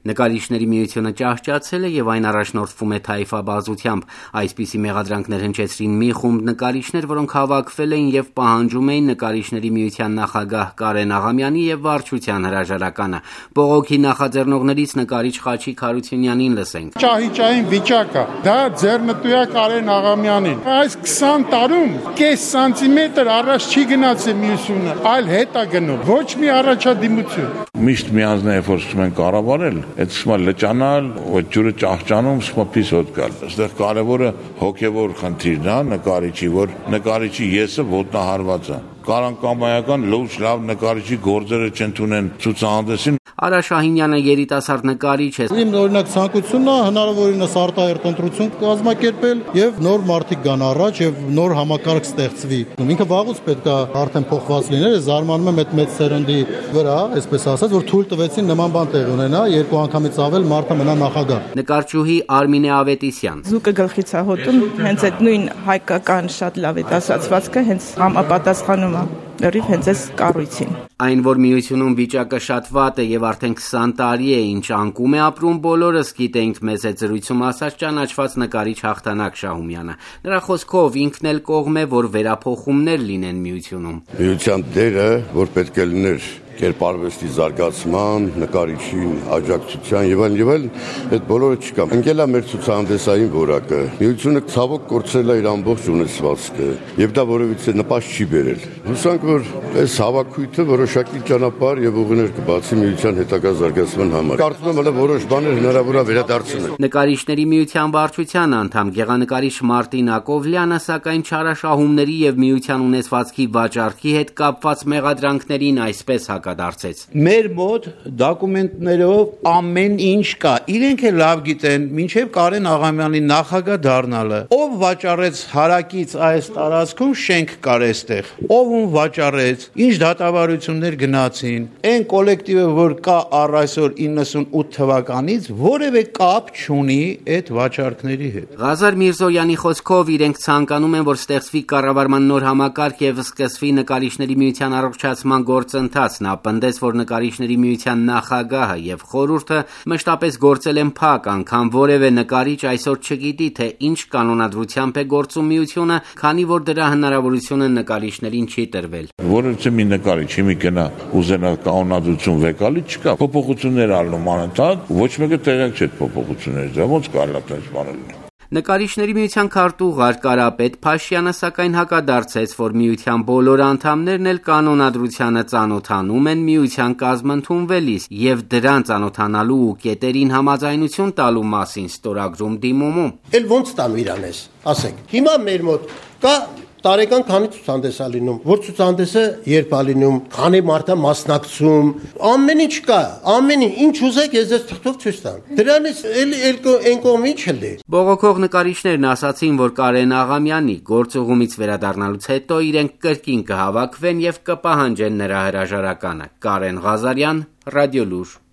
Նկարիչների միությունը ճահճացել է եւ այն առաջնորդվում է թայֆաբազությամբ։ Այսպիսի մեղադրանքներ հնչեցրին մի խումբ նկարիչներ, որոնք հավաքվել էին եւ պահանջում էին նկարիչների միության նախագահ Կարեն Աղամյանի եւ վարչության հրաժարականը։ Բողոքի նախաձեռնողներից նկարիչ Խաչիկ Հարությունյանին լսենք։ Ճահիճային վիճակ է։ Դա ձեռնտու է Կարեն Աղամյանին։ Այս 20 տարում կես սանտիմետր առաջ չի գնացել միությունը, այլ հետ է գնում։ Ոչ մի առաջադիմություն։ Միշտ միանձնե որ սկսում են կառավարել, այդ սկսում է լճանալ, այդ ջուրը ճահճանում, սկսում է պիս հոտ գալ։ Այստեղ կարևորը հոգևոր խնդիրն է նկարիչի, որ նկարիչի եսը ոտնահարված է։ Կարանկամայական լուրջ լավ նկարիչի գործերը չընդունեն ցուցահանդեսին։ Արա Շահինյանը երիտասարդ նկարիչ է։ Իմ օրինակ ցանկությունն է հնարավորինս արտահերտ ընտրություն կազմակերպել եւ նոր մարդիկ գան առաջ եւ նոր համակարգ ստեղծվի։ Ինքը վաղուց պետք է արդեն փոխված լիներ, զարմանում եմ այդ մեծ սերնդի վրա, այսպես ասած, որ թույլ տվեցին նման բան տեղ ունենա, երկու անգամից ավել մարդը մնա նախագահ։ Նկարչուհի Արմինե Ավետիսյան։ Զուկը գլխից է հոտում, հենց այդ նույն հայկական շատ լավ է ասացվածքը հենց համապատասխանում է լրիվ հենց այս կառույցին։ Այն, որ միությունում վիճակը շատ վատ է եւ արդեն 20 տարի է ինչ անկում է ապրում, բոլորս գիտենք, մեծ է զրույցում ասաց ճանաչված նկարիչ Հաղթանակ Շահումյանը։ Նրա խոսքով ինքն էլ կողմ է, որ վերափոխումներ լինեն միությունում։ Միության դերը, որ պետք է լիներ կերպարվեստի զարգացման, նկարիչի աջակցության եւ այլն, այդ բոլորը չկա։ Ընկել է մեր ցուցահանդեսային որակը։ Միությունը ցավոք կորցրել է իր ամբողջ ունեցվածքը եւ դա որևիցե նպաստ չի բերել։ Հուսանք, որ այս հավաքույթը որոշակի ճանապարհ եւ ուղիներ կբացի միության հետագա զարգացման համար։ Կարծում եմ, հələ որոշ բաներ հնարավոր է վերադարձնել։ Նկարիչների միության վարչության անդամ գեղանկարիչ Մարտին Ակովլյանը սակայն չարաշահումների եւ միության ունեցվածքի վաճառքի հետ կապված մեղադրանքներին այսպես հակադարձեց։ Մեր մոտ դոկումենտներով ամեն ինչ կա։ Իրենք էլ լավ գիտեն, մինչև Կարեն Աղամյանի նախագահ դառնալը, ով վաճառեց հարակից այս տարածքում շենք կար այստեղ, ով ում վաճառեց, ինչ դատավարություններ գնացին, այն կոլեկտիվը, որ կա առ այսօր 98 թվականից, որևէ կապ չունի այդ վաճառքների հետ։ Ղազար Միրզոյանի խոսքով իրենք ցանկանում են, որ ստեղծվի կառավարման նոր համակարգ եւ սկսվի նկարիչների միության առողջացման գործընթաց։ Նա պնդեց, որ նկարիչների միության նախագահը եւ խորհուրդը մշտապես գործել են փակ, անգամ որևէ նկարիչ այսօր չգիտի, թե ինչ կանոնադրությամբ է գործում միությունը, քանի որ դրա հնարավորությունը նկարիչներին չի տրվել։ Որևէ մի նկարիչ հիմի գնա ուզենա կանոնադրություն վեկալի չկա, փոփոխություններ ալնում անընդհատ, ոչ մեկը տեղյակ չէ փոփոխություններից, դա ոնց կարելի է այդպես բանել։ Նկարիչների միության քարտուղար Կարապետ Փաշյանը սակայն հակադարձեց, որ միության բոլոր անդամներն էլ կանոնադրությանը ծանոթանում են միության կազմ ընդունվելիս եւ դրան ծանոթանալու ու կետերին համաձայնություն տալու մասին ստորագրում դիմումում։ Էլ ոնց տամ իրանես, ասեք։ Հիմա մեր մոտ կա տարեկան քանի ցուցահանդես է լինում, որ ցուցահանդեսը երբ է լինում, քանի մարդ է մասնակցում, ամեն ինչ կա, ամեն ինչ ուզեք ես ձեզ թղթով ցույց տամ։ Դրանից այն կողմը ինչ էլ է։ Բողոքող նկարիչներն ասացին, որ Կարեն Աղամյանի գործուղումից վերադառնալուց հետո իրենք կրկին կհավաքվեն եւ կպահանջեն նրա հրաժարականը։ Կարեն Ղազարյան, Ռադիոլուր։